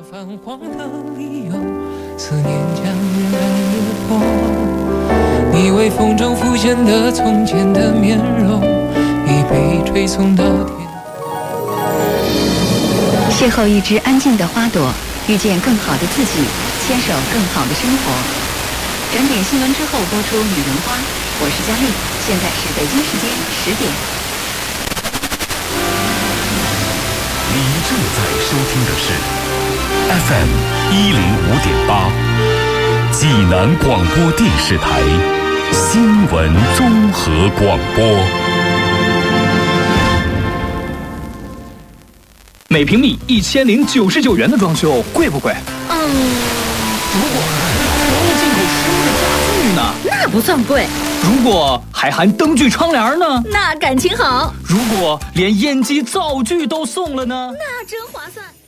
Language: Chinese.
泛黄的理由，思念将人干裂破。你微风中浮现的从前的面容，已被吹送到天。 邂逅一只安静的花朵，遇见更好的自己，牵手更好的生活。整点新闻之后播出《女人花》，我是佳丽，现在是北京时间10点。 你正在收听的是 FM105.8 济南广播电视台新闻综合广播。 每平米1099元的装修贵不贵？如果国内进口实木的家具呢？ 那不算贵。 如果还含灯具窗帘呢？ 那感情好。 如果连烟机灶具都送了呢？ 那真划算。